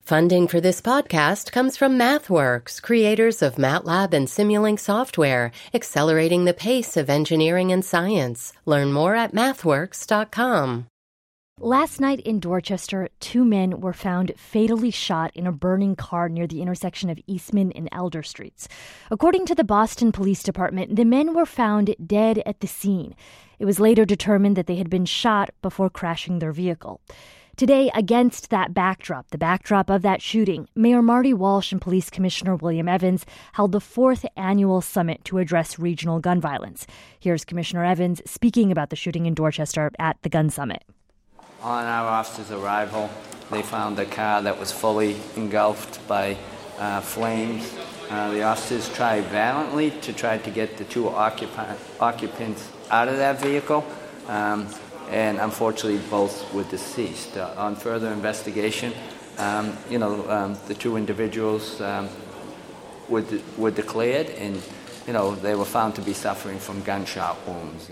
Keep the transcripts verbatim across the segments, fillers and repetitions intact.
Funding for this podcast comes from MathWorks, creators of MATLAB and Simulink software, accelerating the pace of engineering and science. Learn more at mathworks dot com. Last night in Dorchester, two men were found fatally shot in a burning car near the intersection of Eastman and Elder Streets. According to the Boston Police Department, the men were found dead at the scene. It was later determined that they had been shot before crashing their vehicle. Today, against that backdrop, the backdrop of that shooting, Mayor Marty Walsh and Police Commissioner William Evans held the fourth annual summit to address regional gun violence. Here's Commissioner Evans speaking about the shooting in Dorchester at the Gun Summit. On our officer's arrival, they found a car that was fully engulfed by uh, flames. Uh, the officers tried violently to try to get the two occupi- occupants out of that vehicle. Um, and unfortunately both were deceased. Uh, on further investigation, um, you know, um, the two individuals um, were, de- were declared, and, you know, they were found to be suffering from gunshot wounds.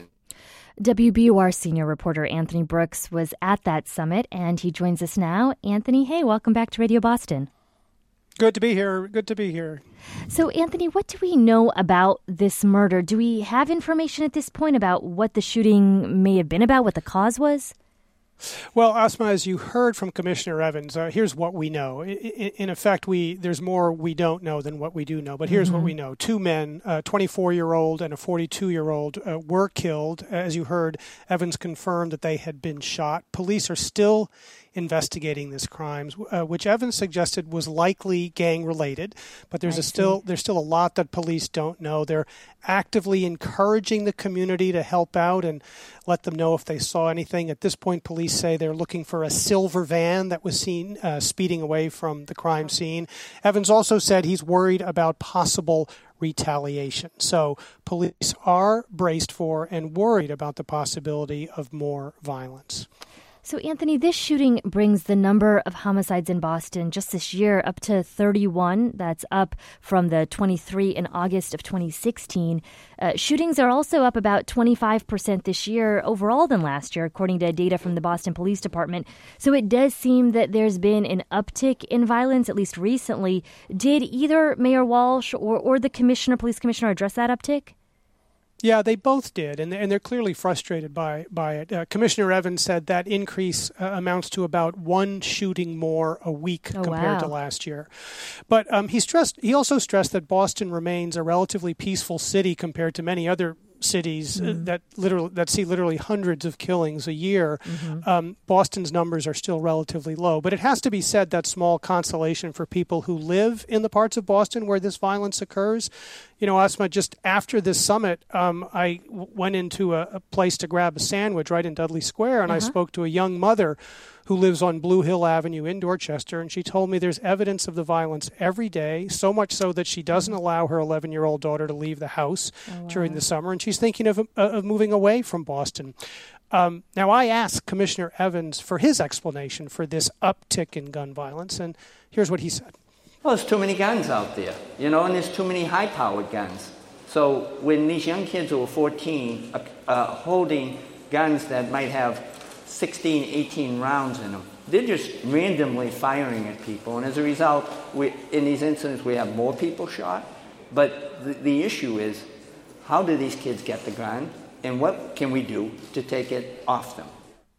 W B U R senior reporter Anthony Brooks was at that summit, and he joins us now. Anthony, hey, welcome back to Radio Boston. Good to be here. Good to be here. So, Anthony, what do we know about this murder? Do we have information at this point about what the shooting may have been about, what the cause was? Well, Asma, as you heard from Commissioner Evans, uh, here's what we know. In, in effect, we there's more we don't know than what we do know. But here's mm-hmm. what we know. Two men, a twenty-four-year-old and a forty-two-year-old, uh, were killed. As you heard, Evans confirmed that they had been shot. Police are still investigating this crime, uh, which Evans suggested was likely gang-related. But there's a still there's still a lot that police don't know. They're actively encouraging the community to help out and let them know if they saw anything. At this point, police say they're looking for a silver van that was seen uh, speeding away from the crime scene. Evans also said he's worried about possible retaliation. So police are braced for and worried about the possibility of more violence. So, Anthony, this shooting brings the number of homicides in Boston just this year up to thirty-one. That's up from the twenty-three in August of twenty sixteen. Uh, shootings are also up about twenty-five percent this year overall than last year, according to data from the Boston Police Department. So it does seem that there's been an uptick in violence, at least recently. Did either Mayor Walsh or, or the commissioner, police commissioner, address that uptick? Yeah, they both did, and and they're clearly frustrated by by it. Uh, Commissioner Evans said that increase uh, amounts to about one shooting more a week oh, compared wow. to last year. But um, he stressed he also stressed that Boston remains a relatively peaceful city compared to many other cities mm-hmm. that literally that see literally hundreds of killings a year. Mm-hmm. Um, Boston's numbers are still relatively low, but it has to be said that small consolation for people who live in the parts of Boston where this violence occurs. You know, Asma, just after this summit, um, I w- went into a, a place to grab a sandwich right in Dudley Square, and uh-huh. I spoke to a young mother who lives on Blue Hill Avenue in Dorchester, and she told me there's evidence of the violence every day, so much so that she doesn't allow her eleven-year-old daughter to leave the house oh, wow. during the summer, and she's thinking of, uh, of moving away from Boston. Um, now, I asked Commissioner Evans for his explanation for this uptick in gun violence, and here's what he said. Well, there's too many guns out there, you know, and there's too many high-powered guns. So when these young kids who are fourteen uh, uh, holding guns that might have sixteen, eighteen rounds in them, they're just randomly firing at people. And as a result, we, in these incidents, we have more people shot. But the, the issue is, how do these kids get the gun, and what can we do to take it off them?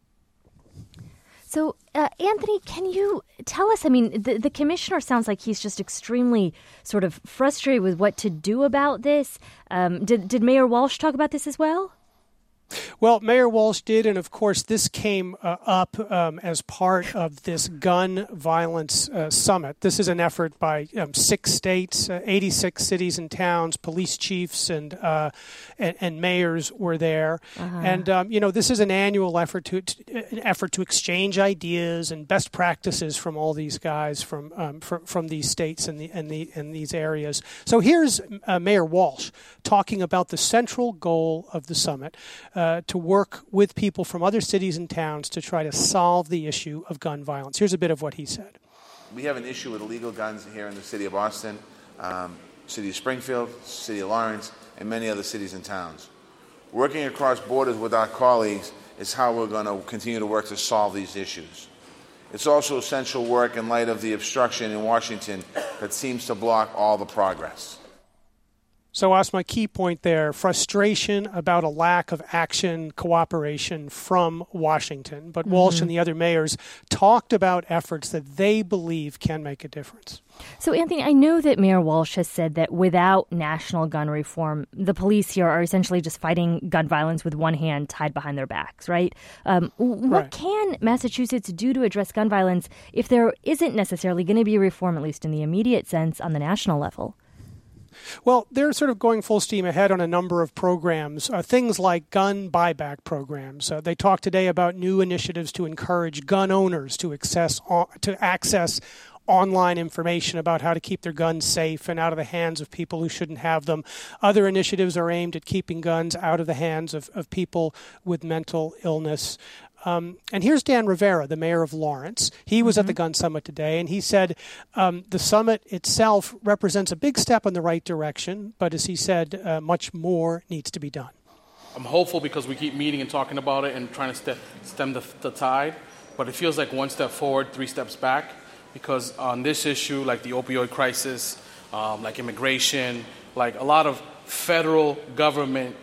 So, uh, Anthony, can you tell us, I mean, the, the commissioner sounds like he's just extremely sort of frustrated with what to do about this. Um, did, did Mayor Walsh talk about this as well? Well, Mayor Walsh did, and of course this came uh, up um, as part of this gun violence uh, summit. This is an effort by um, six states, uh, eighty-six cities and towns, police chiefs and uh, and, and mayors were there. Uh-huh. And um, you know, this is an annual effort to, to an effort to exchange ideas and best practices from all these guys from um, from, from these states and the and the and these areas. So here's uh, Mayor Walsh talking about the central goal of the summit. Uh, to work with people from other cities and towns to try to solve the issue of gun violence. Here's a bit of what he said. We have an issue with illegal guns here in the city of Boston, um, city of Springfield, city of Lawrence, and many other cities and towns. Working across borders with our colleagues is how we're going to continue to work to solve these issues. It's also essential work in light of the obstruction in Washington that seems to block all the progress. So, Asma, key point there, frustration about a lack of action, cooperation from Washington. But Walsh mm-hmm. and the other mayors talked about efforts that they believe can make a difference. So, Anthony, I know that Mayor Walsh has said that without national gun reform, the police here are essentially just fighting gun violence with one hand tied behind their backs, right? Um, what right. can Massachusetts do to address gun violence if there isn't necessarily going to be reform, at least in the immediate sense, on the national level? Well, they're sort of going full steam ahead on a number of programs, uh, things like gun buyback programs. Uh, they talked today about new initiatives to encourage gun owners to access uh, to access online information about how to keep their guns safe and out of the hands of people who shouldn't have them. Other initiatives are aimed at keeping guns out of the hands of, of people with mental illness. Um, and here's Dan Rivera, the mayor of Lawrence. He was mm-hmm. at the Gun Summit today, and he said um, the summit itself represents a big step in the right direction, but as he said, uh, much more needs to be done. I'm hopeful because we keep meeting and talking about it and trying to st- stem the, the tide, but it feels like one step forward, three steps back, because on this issue, like the opioid crisis, um, like immigration, like a lot of federal government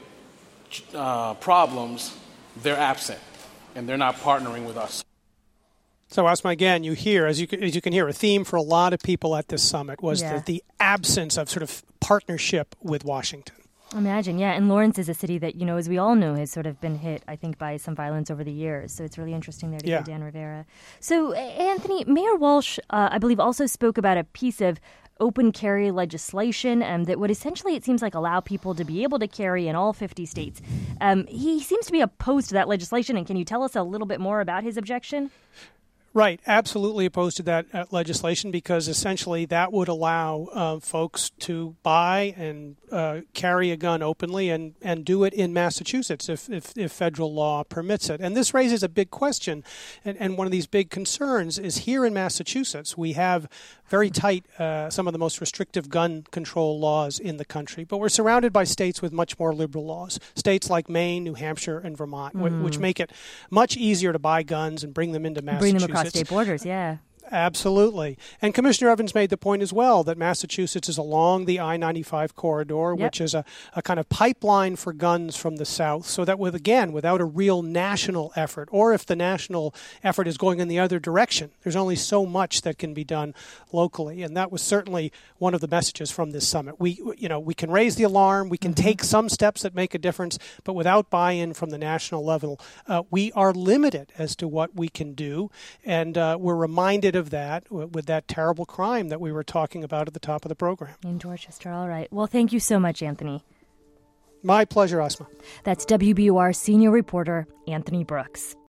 uh, problems, they're absent. And they're not partnering with us. So, Asma, again, you hear, as you, as you can hear, a theme for a lot of people at this summit was yeah. the, the absence of sort of partnership with Washington. Imagine, yeah. And Lawrence is a city that, you know, as we all know, has sort of been hit, I think, by some violence over the years. So it's really interesting there to yeah. hear Dan Rivera. So, Anthony, Mayor Walsh, uh, I believe, also spoke about a piece of open carry legislation um, that would essentially, it seems like, allow people to be able to carry in all fifty states. Um, he seems to be opposed to that legislation. And can you tell us a little bit more about his objection? Right, absolutely opposed to that uh, legislation because essentially that would allow uh, folks to buy and uh, carry a gun openly and, and do it in Massachusetts if, if, if federal law permits it. And this raises a big question, and, and one of these big concerns is here in Massachusetts we have very tight, uh, some of the most restrictive gun control laws in the country, but we're surrounded by states with much more liberal laws, states like Maine, New Hampshire, and Vermont, mm. w- which make it much easier to buy guns and bring them into Massachusetts. Bring them across state borders, yeah. Absolutely. And Commissioner Evans made the point as well that Massachusetts is along the I ninety-five corridor, yep. which is a, a kind of pipeline for guns from the south, so that with, again, without a real national effort, or if the national effort is going in the other direction, there's only so much that can be done locally. And that was certainly one of the messages from this summit. We, you know, we can raise the alarm, we can mm-hmm. take some steps that make a difference, but without buy-in from the national level, uh, we are limited as to what we can do. And uh, we're reminded of that with that terrible crime that we were talking about at the top of the program. In Dorchester, all right. Well, thank you so much, Anthony. My pleasure, Asma. That's W B U R senior reporter Anthony Brooks.